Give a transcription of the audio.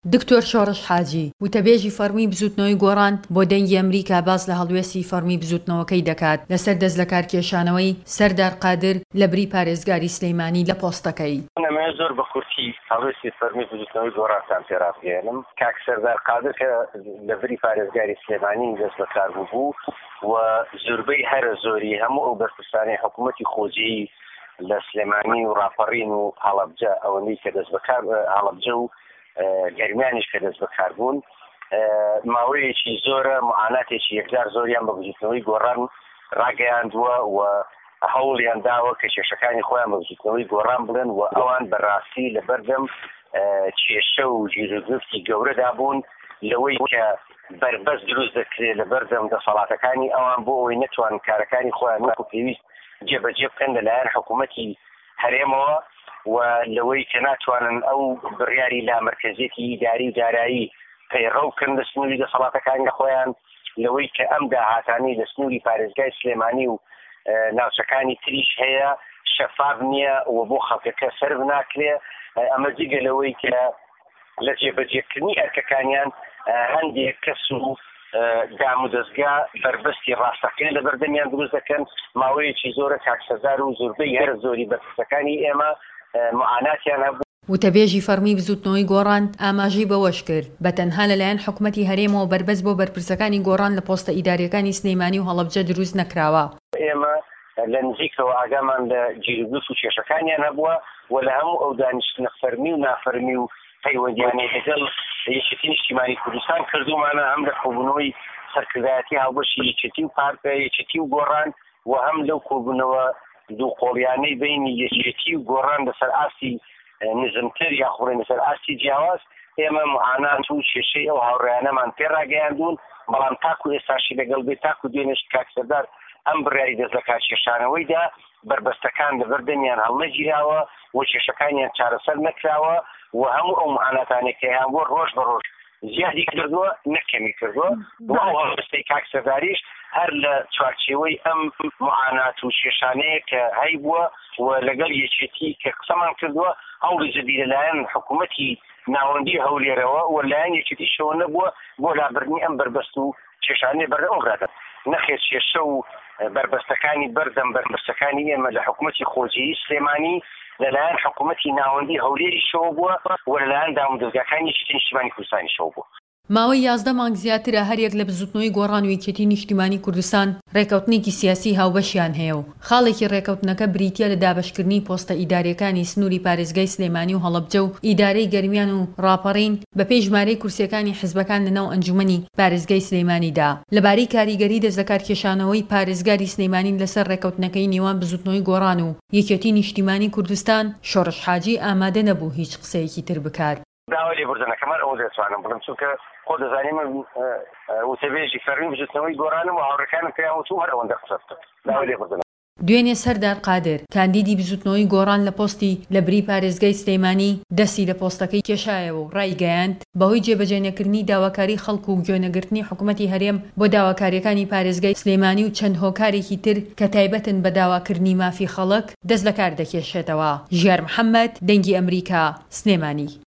دکتۆر شۆڕش حاجی وتەبێژی فەرمی بزوتنەوەی گۆڕان بۆ دەنگی ئەمریکا باس لە هەڵوێستی فەرمی بزوتنەوەکەی دەکات لەسەر دەست لە کارکێشانەوەی سەردار قادر لە بری پارێزگاری سلەیمانی لە پۆستەکەی. ئەمە زۆر بە کورتی هەڵوێستی فەرمی بزوتنەوەی گۆڕانتان پێڕابگەێنم. کاک سەردار قادر کە لە بری پارێزگاری سلەیمانی دەست بەکار بوو و زۆربەی هەرە زۆری هەموو ئەو بەرپرسانی حکوومەتی خۆجی لە سلێمانی و ڕاپەڕین و هەڵەبجە ئەوەی کە دەست بەکار هەڵەبجە و گەرمیانیش کە دەست بەکار بوون ماوەیەکی زۆرە معاناتێکی یەکجار زۆریان بە بزوتنەوەی گۆڕان ڕاگەیاندووە و هەوڵیان داوە کە کێشەکانی خۆیان بە بزوتنەوەی گۆڕان بڵێن و ئەوان بەڕاستی لە بەردەم کێشە و گیرۆگرفتی گەورەدا بوون لەوەی کە بربەست دروست دەکرێت لە بەردەم دەسەڵاتەکانی ئەوان بۆ ئەوەی نەتوان کارەکانی خۆیان وەکو پێویست جێبەجێ بکەن لەلایەن حکوومەتی هەرێمەوە و لەوەی کە ناتوانن ئەو بڕیاری لامەرکەزێتی ئیداری و دارایی پەیڕەو بکەن لە سنووری دەسەڵاتەکانی خۆیان لەوەی کە ئەم داهاتانی لە سنووری پارێزگای سلێمانی و ناوچەکانی تریش هەیە شەفاف نییە و بۆ خەڵکەکە سەرف ناکرێ. ئەمە جگە لەوەی کە لە جێبەجێکردنی ئەرکەکانیان هەندێک کەس و دام و دەستگا بربەستی ڕاستەقینە لە بەردەمیان دروست دەکەن. ماوەیەکی زۆرە کاکسەزار و زۆربەی هەر زۆری بەرپرسەکانی ئێمە معاناتیان هەبوو. وتەبێژی فەرمی بزوتنەوەی گۆڕان ئاماژەی بەوەش کرد بە تەنها لەلایەن حکوومەتی هەرێمەوە بربەست بۆ بەرپرسەکانی گۆڕان لە پۆستە ئیداریەکانی سلەیمانی و هەڵەبجە دروست نەکراوە. ئێمە لە نزیکەوە ئاگامان لە گیرۆگرفت و کێشەکانیان هەبووە و لە هەموو ئەو دانیشتنە فەرمی و نافەرمی و پەیوەندیانەی لەگەڵ یەکێتی نیشتیمانی کوردستان کردومانە هەم لە کۆبوونەوەی سەرکردایەتی هاوبەشی یەکێتی و پارتە یەکێتی و گۆڕان و هەم لەو کۆبوونەوە دووقۆڵیانەی بینی یەکێتی و گۆڕان لەسەر ئاستی نزمتر یا خوڕێن لەسەر ئاستی جیاواز ئێمە معانات و کێشەی ئەو هاوڕێیانەمان پێڕاگەیاندوون. بەڵام تاکو ئێستاشی لەگەڵ بێت تاکو دوێنێش کاکسەردار ئەم بڕیاری دەست لە کارکێشانەوەیدا بربەستەکان لە بەردەمیان هەڵنەگیراوە و کێشەکانیان چارەسەر نەکراوە و هەموو ئەو معاناتانێک کە هەیان بۆ ڕۆژ بە ڕۆژ زیادی کردووە نەکەمی کردووە و ئەو هەڵوێستەی کاکسەرداریش هەر لە چوارچێوەی ئەم معانات و کێشانەیە کە هەیبووە و لەگەڵ یەکێتی کە قسەمان کردووە هەوڵی جدی لەلایەن حکوومەتی ناوەندی هەولێرەوە و لایەن یەکێتیشەوە نەبووە بۆ لابردنی ئەم بربەست و کێشانەی بەردەوام برادە. نەخێت کێشە و بربەستەکانی بەردەم بربەستەکانی ئێمە لە حکوومەتی خۆجی سلێمانی لەلایەن حکوومەتی ناوەندی هەولێریشەوە بووە و لەلایەن دام و دەستگاکانی یەکێتی نیشتیمانی کوردستانیشەوە بووە. ماوەی 11 مانگ زیاترە هەرێک لە بزوتنەوەی گۆڕان و یەکێتی نیشتیمانی کوردستان ڕێکەوتنێکی سیاسی هاوبەشیان هەیە و خاڵێکی ڕێکەوتنەکە بریتیە لە دابەشکردنی پۆستە ئیداریەکانی سنووری پارێزگای سلێمانی و هەڵەبجە و ئیدارەی گەرمیان و ڕاپەڕین بەپێی ژمارەی کورسیەکانی حیزبەکان لەناو ئەنجومەنی پارێزگای سلێمانیدا. لەبارەی کاریگەری دەست لە کارکێشانەوەی پارێزگاری سلێمانی لەسەر ڕێکەوتنەکەی نێوان بزوتنەوەی گۆڕان و یەکێتی نیشتیمانی کوردستان شۆڕش حاجی ئامادە نەبوو هیچ قسەیەکی تر بکات. داوای لێبوردنەکەمان ئەوە دەتوانم بڵم چونکە خۆ دەزانێ من وتەبێژی فەرمی بزوتنەوەی گۆڕانم و هاوڕێکانم پێیان وتووە هەر ئەوەندە قسە بکەن. داوای لێبوردن. دوێنێ سەردار قادر کاندیدی بزوتنەوەی گۆڕان لە پۆستی لە بری پارێزگای سلەیمانی دەستی لە پۆستەکەی کێشایەوە و ڕایگەیاند بەهۆی جێبەجێنەکردنی داواکاری خەڵک و گوێنەگرتنی حکوومەتی هەرێم بۆ داواکاریەکانی پارێزگای سلێمانی و چەند هۆکارێکی تر کە تایبەتن بە داواکردنی مافی خەڵک دەست لە کار دەکێشێتەوە. ژیار محەممەد، دەنگی ئەمریکا، سلێمانی.